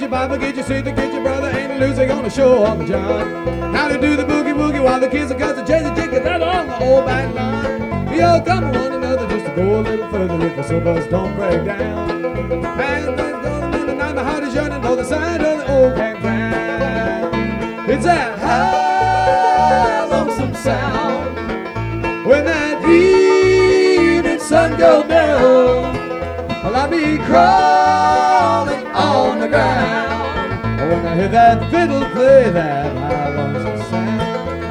your Bible, get your sister, get your brother, ain't losing on the show on the job. How to do the boogie woogie while the kids are cussing, chasing chickens out on the old back line. We all come to one another just to go a little further if the soul bus don't break down. And then going in the night, my heart is yearning for the sound of the old campground. It's that high, lonesome sound when that evening sun goes down. Well, I'll be crawling on the ground when I hear that fiddle play that high, lonesome sound.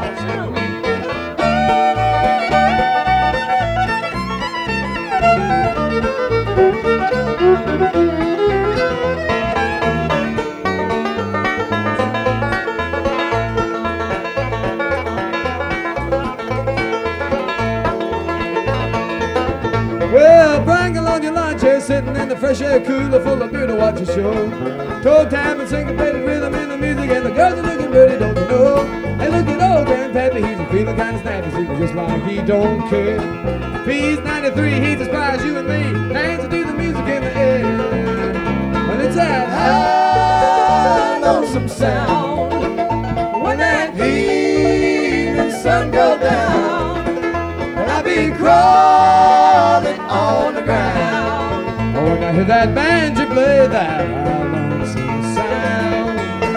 Well, bring along your lunch here, sitting in the fresh air cooler full of beer to watch a show. Toe tap and syncopated rhythm in the music, and the girls are looking pretty, don't you know? Hey, look at old Grandpappy, he's feeling kind of snappy, seems just like he don't care. If he's 93, he's as spry as you and me, hands to do the music in the air. Well, it's that high, lonesome sound when that evening sun goes down. And I'll be crawling on the ground when I hear that banjo play that high, lonesome sound.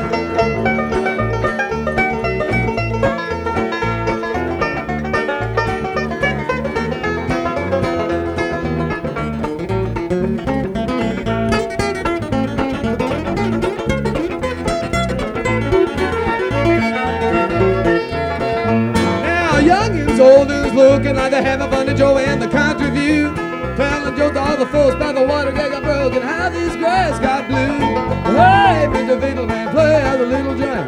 Now youngins, oldins, looking like they have a funny Joe in the country view, telling jokes to all the folks by the water that got broken, how this grass got blue. Hey, beat the fiddle man, play out the little joint.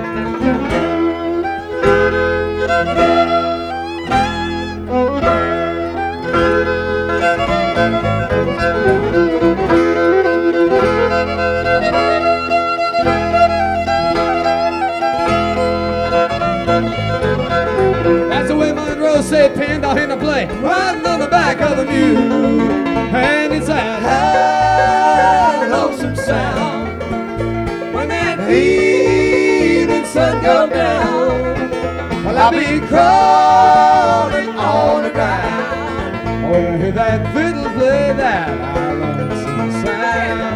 That's the way Monroe said, pinned out in the play, riding on the back of the mule. And it's that high, lonesome sound when that evening sun goes down. Well, I'll be crawling on the ground when I hear that fiddle play that high, lonesome sound.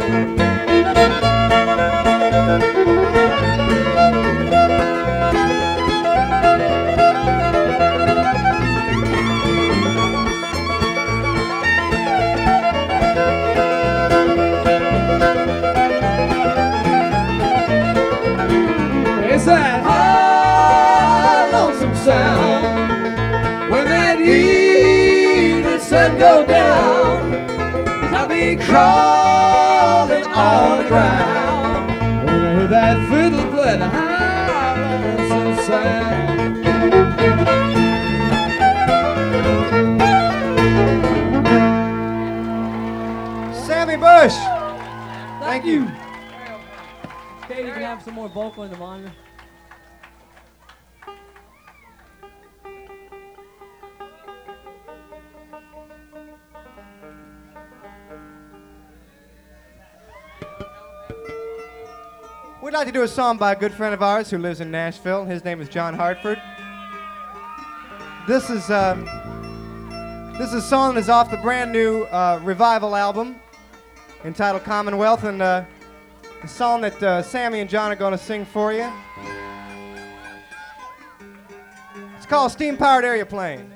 It's that high, lonesome sound when that evening sun goes down. I'll be crawling on the ground when I hear that fiddle play the high, lonesome sound. Sammy Bush, thank you. Katie, can I have some more vocal in the monitor? We'd like to do a song by a good friend of ours who lives in Nashville. His name is John Hartford. This is a song that is off the brand new Revival album entitled Commonwealth, and the song that Sammy and John are going to sing for you. It's called Steam Powered Airplane.